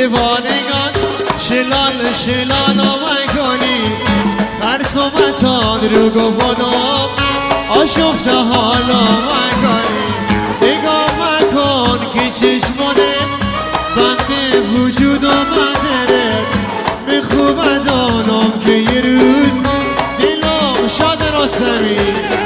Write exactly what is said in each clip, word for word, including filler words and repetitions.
دیوانگان شلال شلال آمگانی خرس و متان رو گفنم آشفته حال آمگانی نگاه مکن که چشمانه بنده وجود آمده می خوب دانم که یه روز دلم شاد راستمی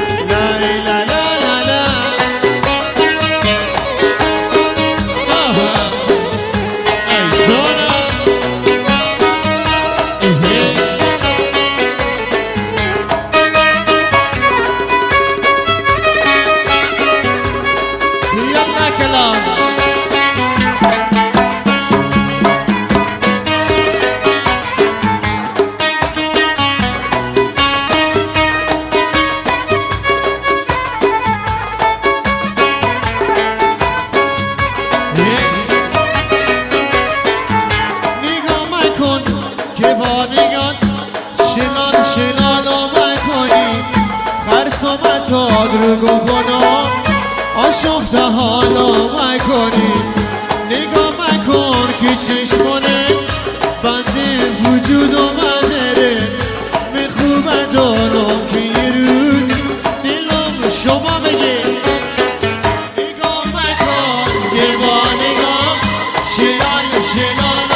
دیوانگان شلال شلال آمگانی خرس و متاد رو گفنم آشفته حال آمگانی نگاه مکن که چشمانه بنده وجود آمده می خوبه دارم که یه روز دلم شما بگه نگاه مکن دیوانگان شلال شلال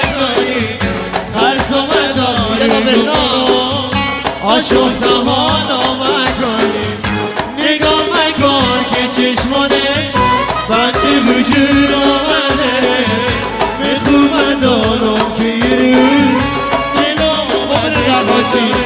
آشفته حال آمگانی نگاه مکن که چشمانه بنده وجود آمده می خوبه دارم که یه روز دلم بده خواستیه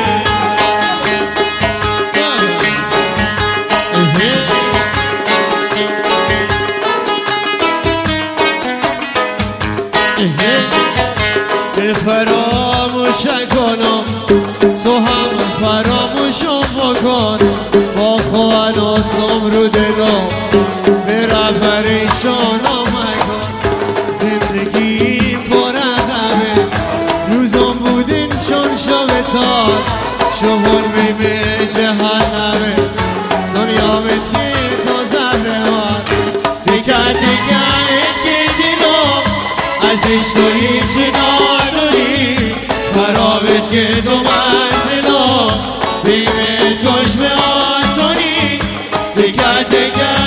فراموش کنم تو هم فراموشم بکن با خواهناسم رو دلم برا پریشانم مکن زندگی پر عقبه روزم بودین چون شب تار شهر بیمه جهنمه دنیامت که تو زهره من دیگه دیگه ات که دلم ازش تو هیچ نداری خرابت که تو منزلا بیمت کش به آسانی تکه تکه